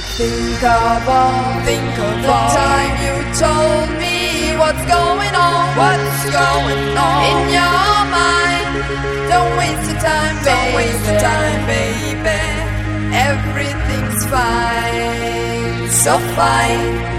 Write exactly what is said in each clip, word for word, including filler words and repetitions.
Think of all, think of the all. Time you told me what's going on, what's going on in your mind. Don't waste your time, baby. Don't waste your time, baby. Everything's fine, so fine.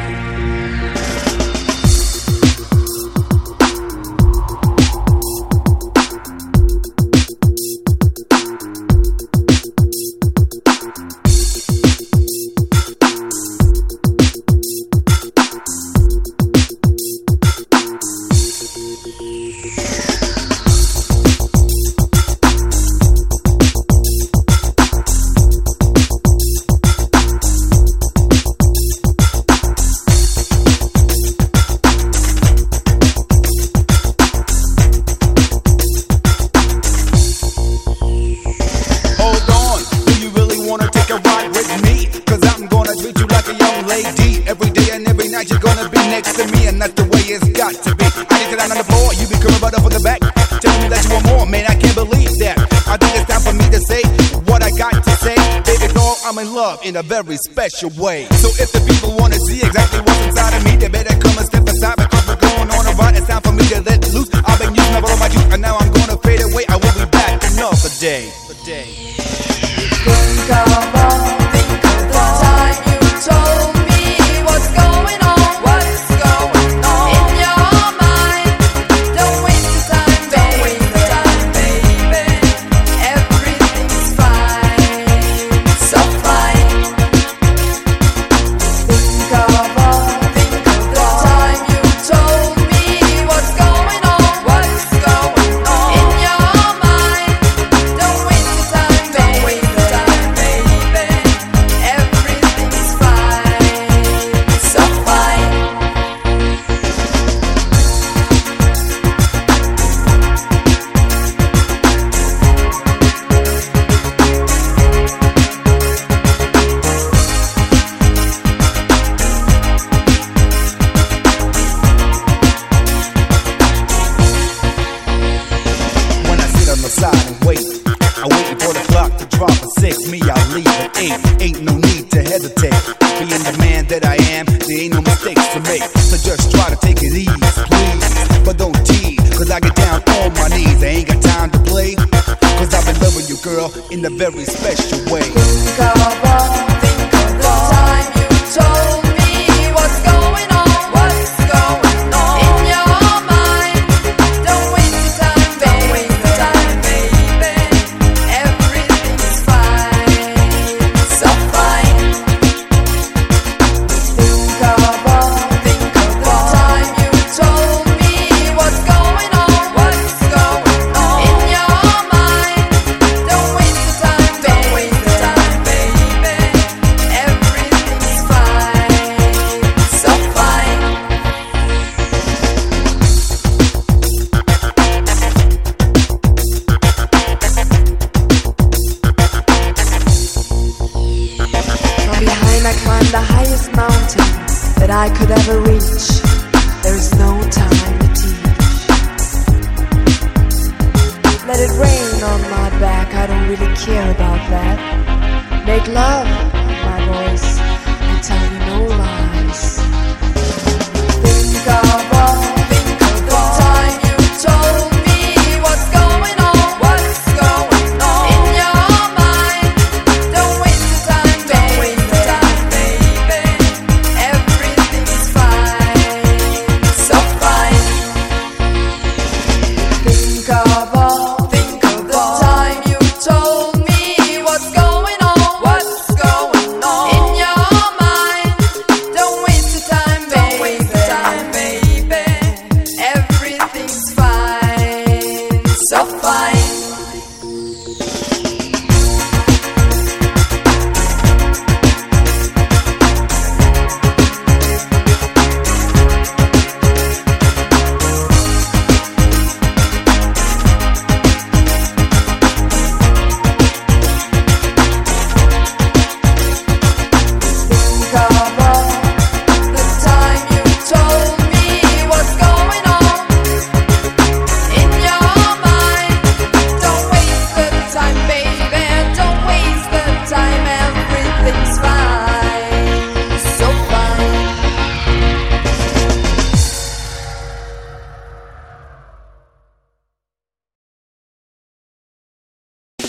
You're gonna be next to me, and that's the way it's got to be. I need to down on the floor, you be coming right up on the back, telling me that you want more, man, I can't believe that. I think it's time for me to say what I got to say. Baby girl, I'm in love in a very special way. So if the people wanna see exactly what's inside of me, they better come and step aside, because we're going on a ride. It's time for me to let loose. I've been using up all my juice, and now I'm gonna fade away. I will be back another day. day. Think of all, think of the time you told me what's going on. I'm waiting for the clock to drop at six. Me, I'll leave at eight. Ain't no need to hesitate. Being the man that I am, there ain't no mistakes to make. So just try to take it easy, please. But don't tease, cause I get down on my knees. I ain't got time to play, cause I've been loving you, girl, in a very special way. Think of all, think of the time you told me what's going on, what's going on in your mind. Don't waste your time, don't waste your time, baby. Everything's fine, so fine. Think of all, think of the time you told me what's going on, what's going on in your mind. Don't waste your time, don't waste your time, baby. Everything's fine, so fine. From behind I climbed the highest mountain that I could ever reach. There's no time to teach. Let it rain on my back, I don't really care about that. Make love